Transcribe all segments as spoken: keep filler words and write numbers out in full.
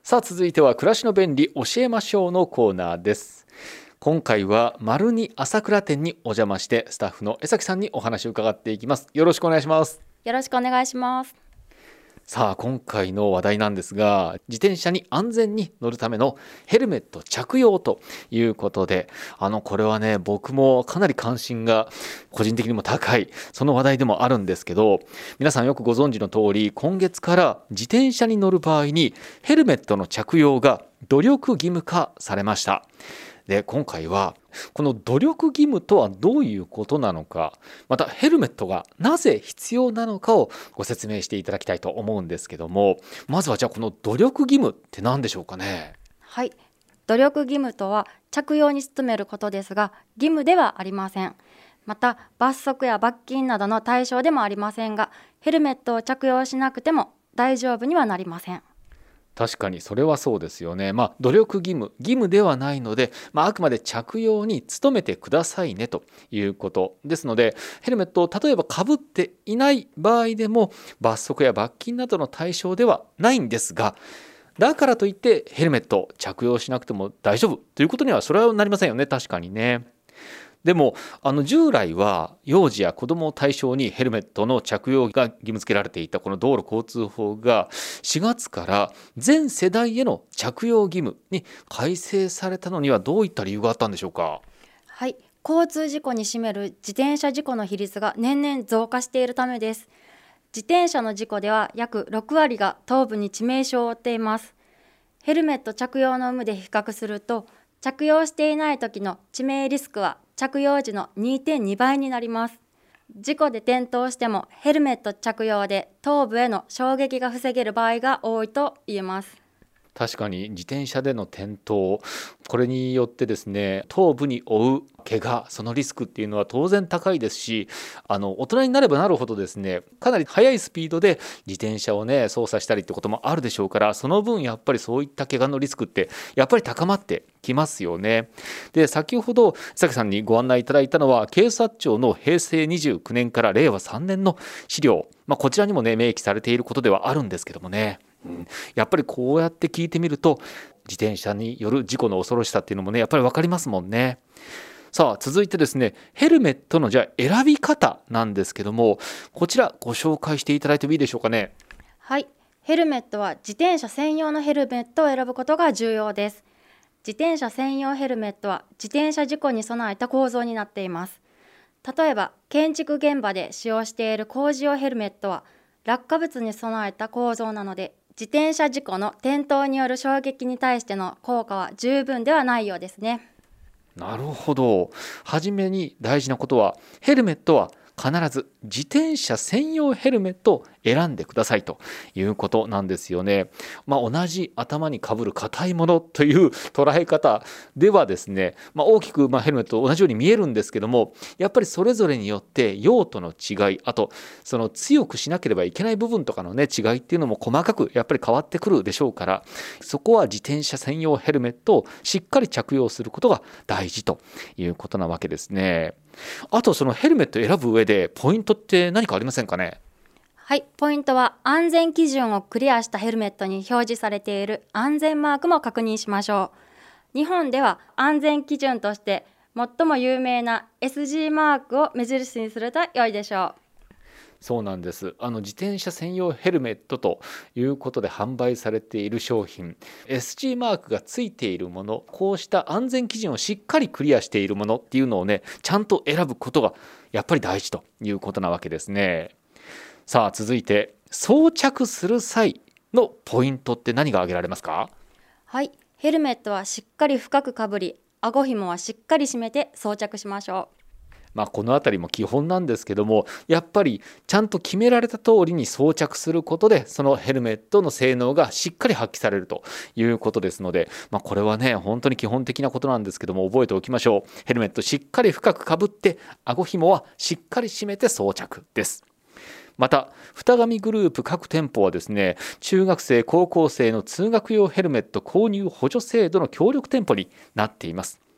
さあ続いては暮らしの便利教えましょうのコーナーです。今回は丸二朝倉店にお邪魔してスタッフの江崎さんにお話を伺っていきます。よろしくお願いします。 よろしくお願いします。 さあ今回の話題なんですが、自転車に安全に乗るためのヘルメット着用ということで、あのこれはね僕もかなり関心が個人的にも高いその話題でもあるんですけど、皆さんよくご存知の通り今月から自転車に乗る場合にヘルメットの着用が努力義務化されました。で今回はこの努力義務とはどういうことなのか、またヘルメットがなぜ必要なのかをご説明していただきたいと思うんですけども、まずはじゃあこの努力義務って何でしょうかね。 はい、努力義務とは着用に努めることですが、義務ではありません。また罰則や罰金などの対象でもありませんが、ヘルメットを着用しなくても大丈夫にはなりません。 確かにそれはそうですよね。まあ努力義務義務ではないので、まあ、あくまで着用に努めてくださいねということですので、ヘルメットを例えばかぶっていない場合でも罰則や罰金などの対象ではないんですが、だからといってヘルメット着用しなくても大丈夫ということにはそれはなりませんよね。確かにね。でもあの従来は幼児や子どもを対象にヘルメットの着用が義務付けられていたこの道路交通法がしがつから全世代への着用義務に改正されたのにはどういった理由があったんでしょうか。 はい、交通事故に占める自転車事故の比率が年々増加しているためです。自転車の事故では約ろくわりが頭部に致命傷を負っています。ヘルメット着用の有無で比較すると、着用していない時の致命リスクは着用時の にてんに 倍になります。事故で転倒してもヘルメット着用で頭部への衝撃が防げる場合が多いと言えます。 確かに自転車での転倒、これによってですね頭部に負う怪我、そのリスクっていうのは当然高いですし、あの大人になればなるほどですねかなり速いスピードで自転車をね操作したりってこともあるでしょうから、その分やっぱりそういった怪我のリスクってやっぱり高まってきますよね。で先ほど佐さんにご案内いただいたのは警察庁のへいせいにじゅうきゅうねんかられいわさんねんの資料、まあ、こちらにもね明記されていることではあるんですけどもね、うん、やっぱりこうやって聞いてみると自転車による事故の恐ろしさっていうのもねやっぱり分かりますもんね。さあ続いてですねヘルメットのじゃあ選び方なんですけども、こちらご紹介していただいてもいいでしょうかね。 はい、ヘルメットは自転車専用のヘルメットを選ぶことが重要です。自転車専用ヘルメットは自転車事故に備えた構造になっています。例えば建築現場で使用している工事用ヘルメットは落下物に備えた構造なので、自転車事故の転倒による衝撃に対しての効果は十分ではないようですね。 なるほど。はじめに大事なことはヘルメットは必ず自転車専用ヘルメットを選んでくださいということなんですよね。まあ、同じ頭にかぶる硬いものという捉え方ではですね、まあ、大きくまあヘルメットと同じように見えるんですけども、やっぱりそれぞれによって用途の違い、あとその強くしなければいけない部分とかのね違いっていうのも細かくやっぱり変わってくるでしょうから、そこは自転車専用ヘルメットをしっかり着用することが大事ということなわけですね。あとそのヘルメットを選ぶ上でポイントって何かありませんかね。 はい、ポイントは安全基準をクリアしたヘルメットに表示されている安全マークも確認しましょう。日本では安全基準として最も有名な エスジー マークを目印にすると良いでしょう。 そうなんです。あの自転車専用ヘルメットということで販売されている商品、 エスジー マークがついているもの、こうした安全基準をしっかりクリアしているものっていうのをねちゃんと選ぶことがやっぱり大事ということなわけですね。さあ続いて装着する際のポイントって何が挙げられますか。 はい、ヘルメットはしっかり深くかぶり、顎紐はしっかり締めて装着しましょう。 まあ、このあたりも基本なんですけども、やっぱりちゃんと決められた通りに装着することでそのヘルメットの性能がしっかり発揮されるということですので、まあ、これはね本当に基本的なことなんですけども覚えておきましょう。ヘルメットしっかり深くかぶって顎紐はしっかり締めて装着です。また二神グループ各店舗はですね中学生高校生の通学用ヘルメット購入補助制度の協力店舗になっています。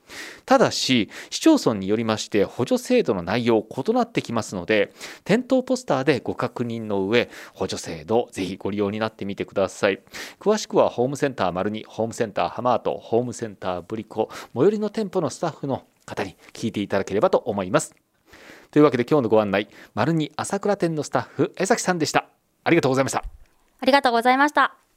ただし市町村によりまして補助制度の内容異なってきますので、店頭ポスターでご確認の上、補助制度ぜひご利用になってみてください。詳しくはホームセンター丸に、ホームセンターハマート、ホームセンターブリコ、最寄りの店舗のスタッフの方に聞いていただければと思います。というわけで今日のご案内、丸に朝倉店のスタッフ江崎さんでした。ありがとうございました。 ありがとうございました。